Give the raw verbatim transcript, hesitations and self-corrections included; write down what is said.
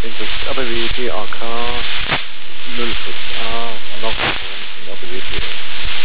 Index A B D A K null fünf A, Nordreferenz in A B D.